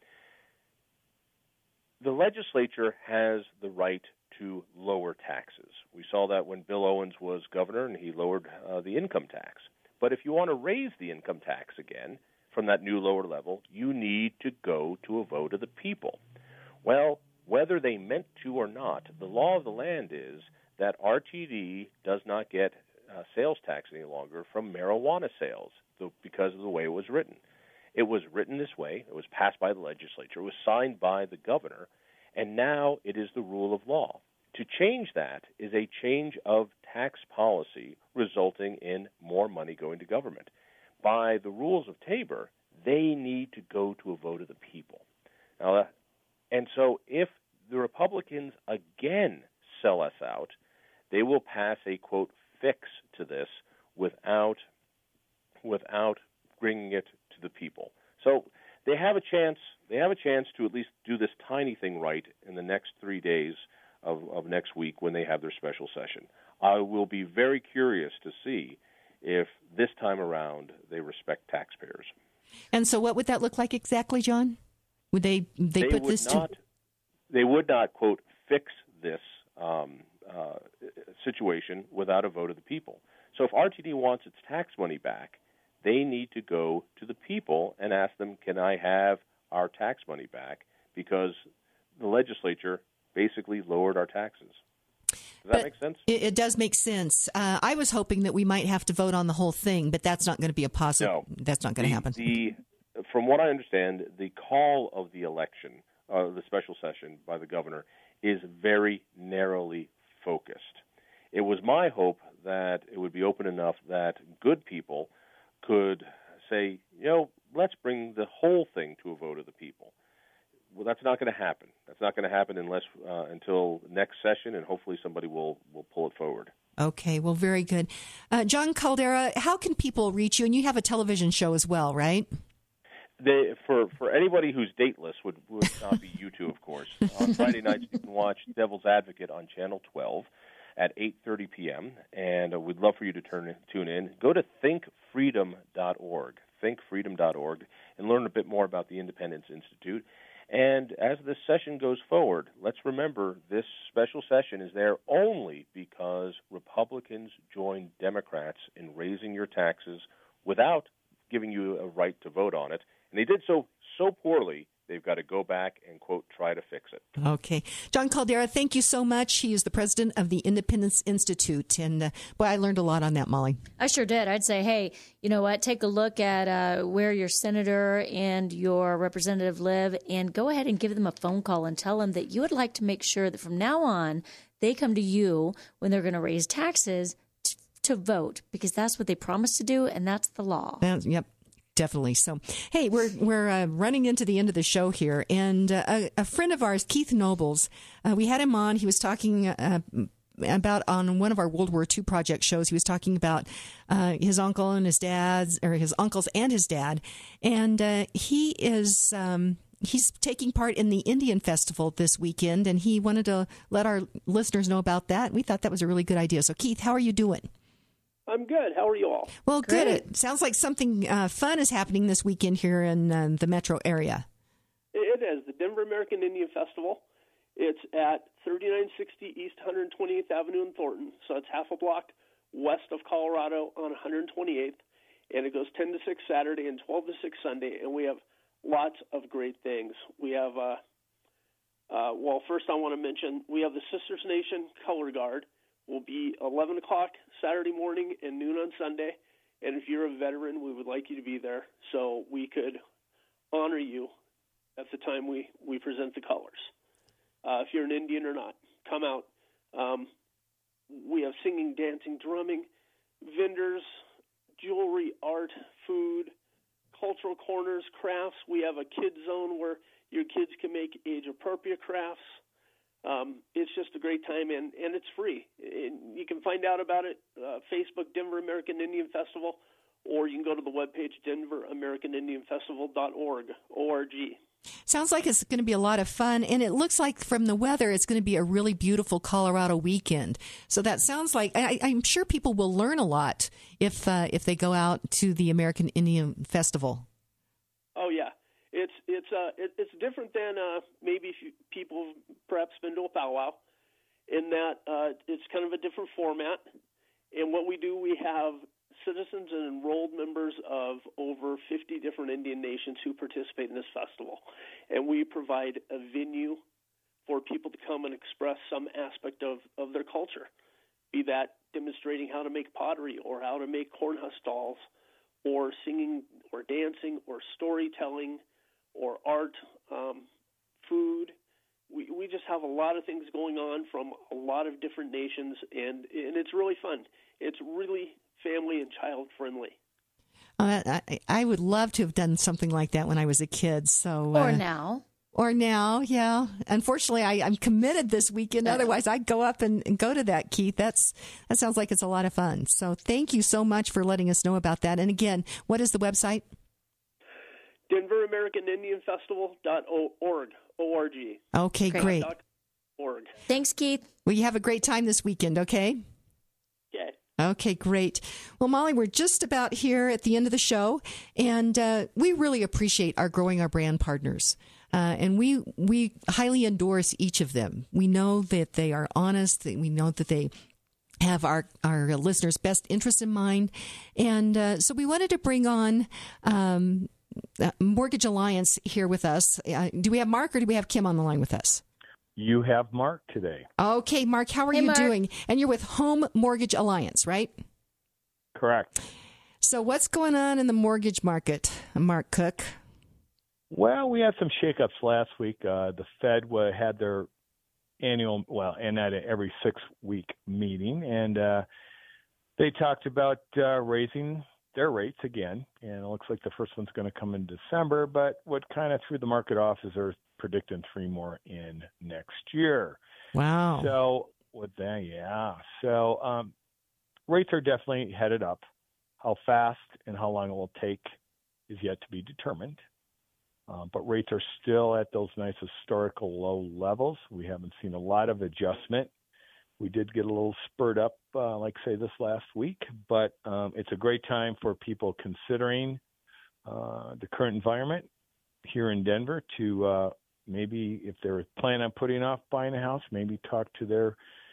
The legislature has the right to lower taxes. We saw that when Bill Owens was governor and he lowered uh, the income tax. But if you want to raise the income tax again, from that new lower level, you need to go to a vote of the people. Well, whether they meant to or not, the law of the land is that R T D does not get uh, sales tax any longer from marijuana sales because of the way it was written. It was written this way. It was passed by the legislature. It was signed by the governor, and now it is the rule of law. To change that is a change of tax policy resulting in more money going to government. By the rules of Tabor, they need to go to a vote of the people. Now, And so if the Republicans again sell us out, they will pass a, quote, fix to this without without bringing it to the people. So they have a chance. They have a chance to at least do this tiny thing right in the next three days of, of next week when they have their special session. I will be very curious to see if this time around they respect taxpayers. And so, what would that look like exactly, John? Would they they, they put would this not, to? They would not, quote, fix this um, uh, situation without a vote of the people. So if R T D wants its tax money back, they need to go to the people and ask them, can I have our tax money back? Because the legislature basically lowered our taxes. Does that But make sense? It, it does make sense. Uh, I was hoping that we might have to vote on the whole thing, but that's not going to be a possible. No. That's not going to The- happen. The, from what I understand, the call of the election, uh, the special session by the governor, is very narrowly focused. It was my hope that it would be open enough that good people could say, you know, let's bring the whole thing to a vote of the people. Well, that's not going to happen. That's not going to happen unless uh, until next session, and hopefully somebody will, will pull it forward. Okay, well, very good. Uh, John Caldera, how can people reach you? And you have a television show as well, right? They, for for anybody who's dateless, would, would not be you two, of course. On Friday nights, you can watch Devil's Advocate on Channel twelve at eight thirty p.m., and uh, we'd love for you to turn tune in. Go to think freedom dot org, think freedom dot org, and learn a bit more about the Independence Institute. And as this session goes forward, let's remember this special session is there only because Republicans joined Democrats in raising your taxes without giving you a right to vote on it. And they did so so poorly, they've got to go back and, quote, try to fix it. Okay. John Caldera, thank you so much. He is the president of the Independence Institute. And, uh, boy, I learned a lot on that, Molly. I sure did. I'd say, hey, you know what? Take a look at uh, where your senator and your representative live and go ahead and give them a phone call and tell them that you would like to make sure that from now on they come to you when they're going to raise taxes t- to vote, because that's what they promised to do, and that's the law. That, yep. Definitely. So, hey, we're we're uh, running into the end of the show here, and uh, a, a friend of ours, Keith Nobles, uh, we had him on. He was talking uh, about on one of our World War Two project shows. He was talking about uh, his uncle and his dad's, or his uncles and his dad, and uh, he is. Um, He's taking part in the Indian Festival this weekend, and he wanted to let our listeners know about that. We thought that was a really good idea. So, Keith, how are you doing? I'm good. How are you all? Well, good. It sounds like something uh, fun is happening this weekend here in uh, the metro area. It is. The Denver American Indian Festival. It's at thirty-nine sixty East one hundred twenty-eighth Avenue in Thornton. So it's half a block west of Colorado on one hundred twenty-eighth. And it goes ten to six Saturday and twelve to six Sunday. And we have lots of great things. We have, uh, uh, well, first I want to mention we have the Sisters Nation Color Guard. Will be eleven o'clock Saturday morning and noon on Sunday. And if you're a veteran, we would like you to be there so we could honor you at the time we, we present the colors. Uh, if you're an Indian or not, come out. Um, we have singing, dancing, drumming, vendors, jewelry, art, food, cultural corners, crafts. We have a kids zone where your kids can make age-appropriate crafts. Um, it's just a great time, and, and it's free. And you can find out about it, uh, Facebook, Denver American Indian Festival, or you can go to the webpage, denver american indian festival dot org, O R G. Sounds like it's going to be a lot of fun, and it looks like from the weather it's going to be a really beautiful Colorado weekend. So that sounds like, I, I'm sure people will learn a lot if uh, if they go out to the American Indian Festival. Oh, yeah. It's it's uh it, it's different than uh, maybe if you, people have perhaps been to a powwow, in that uh, it's kind of a different format. And what we do, we have citizens and enrolled members of over fifty different Indian nations who participate in this festival, and we provide a venue for people to come and express some aspect of, of their culture, be that demonstrating how to make pottery or how to make corn husk dolls, or singing or dancing or storytelling, or art, um, food. We we just have a lot of things going on from a lot of different nations, and, and it's really fun. It's really family and child friendly. Uh, I, I would love to have done something like that when I was a kid. So, Or uh, now. Or now, yeah. Unfortunately, I, I'm committed this weekend. Otherwise, I'd go up and, and go to that, Keith. That's that sounds like it's a lot of fun. So thank you so much for letting us know about that. And again, what is the website? Denver American Indian Festival dot org. O R G. Okay, great. great. Org. Thanks, Keith. Well, you have a great time this weekend, okay? Okay. Okay, great. Well, Molly, we're just about here at the end of the show, and uh, we really appreciate our Growing Our Brand partners. Uh, and we we highly endorse each of them. We know that they are honest. We know that they have our, our listeners' best interests in mind. And uh, so we wanted to bring on um, uh, Mortgage Alliance here with us. Uh, do we have Mark or do we have Kim on the line with us? You have Mark today. Okay, Mark, how are hey, you Mark. doing? And you're with Home Mortgage Alliance, right? Correct. So what's going on in the mortgage market, Mark Cook? Well, we had some shakeups last week. Uh, the Fed had their annual, well, and that every six-week meeting, and uh, they talked about uh, raising their rates again. And it looks like the first one's going to come in December. But what kind of threw the market off is they're predicting three more in next year. Wow. So with that, yeah. So um, rates are definitely headed up. How fast and how long it will take is yet to be determined. Um, but rates are still at those nice historical low levels. We haven't seen a lot of adjustment. We did get a little spurt up, uh, like, say, this last week. But um, it's a great time for people considering uh, the current environment here in Denver to uh, maybe, if they're planning on putting off buying a house, maybe talk to their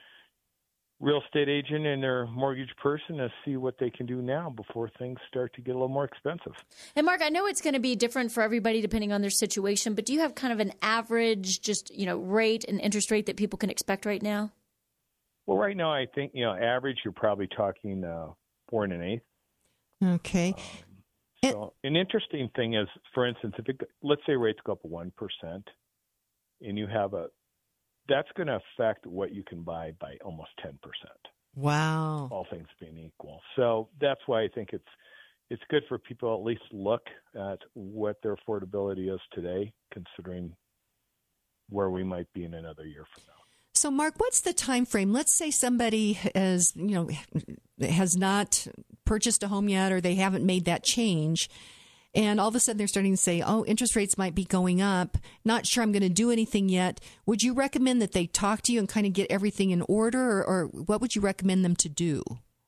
real estate agent and their mortgage person to see what they can do now before things start to get a little more expensive. And Mark, I know it's going to be different for everybody depending on their situation, but do you have kind of an average, just, you know, rate and interest rate that people can expect right now? Well, right now, I think, you know, average, you're probably talking uh, four and an eighth. Okay. Um, so an interesting thing is, for instance, if it, let's say rates go up one percent and you have a, that's going to affect what you can buy by almost ten percent. Wow. All things being equal. So that's why I think it's it's good for people to at least look at what their affordability is today, considering where we might be in another year from now. So, Mark, what's the time frame? Let's say somebody has, you know, has not purchased a home yet, or they haven't made that change, and all of a sudden they're starting to say, oh, interest rates might be going up. Not sure I'm going to do anything yet. Would you recommend that they talk to you and kind of get everything in order, or, or what would you recommend them to do?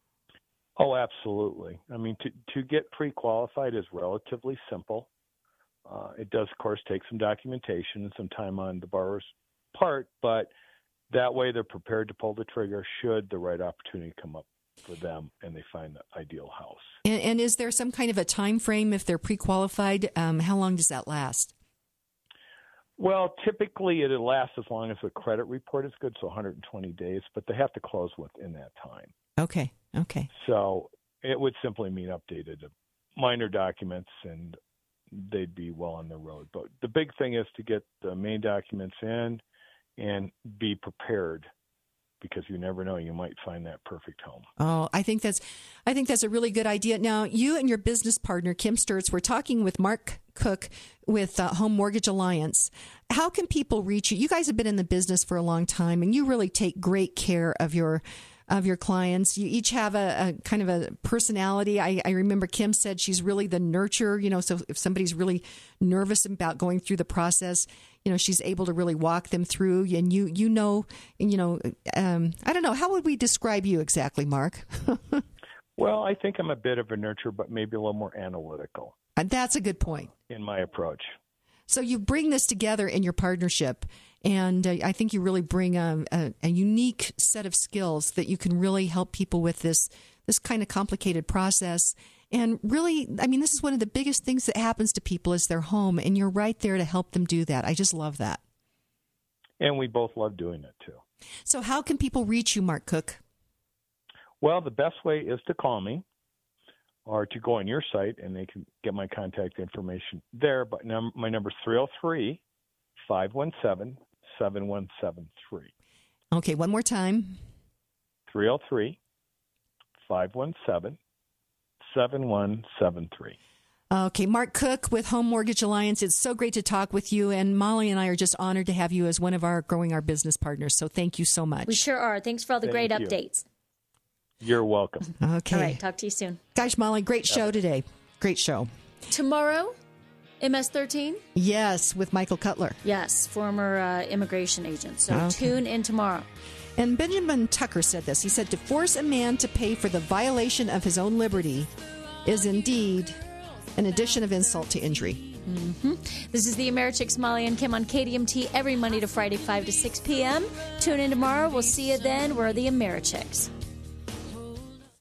Oh, absolutely. I mean, to, to get pre-qualified is relatively simple. Uh, it does, of course, take some documentation and some time on the borrower's part, but that way they're prepared to pull the trigger should the right opportunity come up for them and they find the ideal house. And, and is there some kind of a time frame if they're pre-qualified? Um, how long does that last? Well, typically it'll last as long as the credit report is good, so one hundred twenty days, but they have to close within that time. Okay, okay. So it would simply mean updated minor documents and they'd be well on the road. But the big thing is to get the main documents in and be prepared, because you never know, you might find that perfect home. Oh, I think that's I think that's a really good idea. Now, you and your business partner, Kim Sturts, we're talking with Mark Cook with uh, Home Mortgage Alliance. How can people reach you? You guys have been in the business for a long time, and you really take great care of your of your clients. You each have a, a kind of a personality. I, I remember Kim said she's really the nurturer, you know, so if somebody's really nervous about going through the process, you know, she's able to really walk them through. And you, you know, and, you know, um, I don't know, how would we describe you exactly, Mark? Well, I think I'm a bit of a nurturer, but maybe a little more analytical. And that's a good point. In my approach. So you bring this together in your partnership, and uh, I think you really bring a, a, a unique set of skills that you can really help people with this this kind of complicated process. And really, I mean, this is one of the biggest things that happens to people is their home, and you're right there to help them do that. I just love that. And we both love doing it, too. So how can people reach you, Mark Cook? Well, the best way is to call me or to go on your site, and they can get my contact information there. But num- my number is three oh three, five one seven, seven one seven three. Okay, one more time. three oh three, five one seven, seven one seven three. Okay, Mark Cook with Home Mortgage Alliance. It's so great to talk with you, and Molly and I are just honored to have you as one of our growing our business partners. So thank you so much. We sure are. Thanks for all the Thank great you. updates. You're welcome. Okay. All right, talk to you soon. Gosh, Molly, great show today. Great show. Tomorrow, M S thirteen? Yes, with Michael Cutler. Yes, former uh, immigration agent. So Okay. tune in tomorrow. And Benjamin Tucker said this. He said, to force a man to pay for the violation of his own liberty is indeed an addition of insult to injury. Mm-hmm. This is the Americhicks, Molly and Kim on K D M T every Monday to Friday, five to six p.m. Tune in tomorrow. We'll see you then. We're the Americhicks.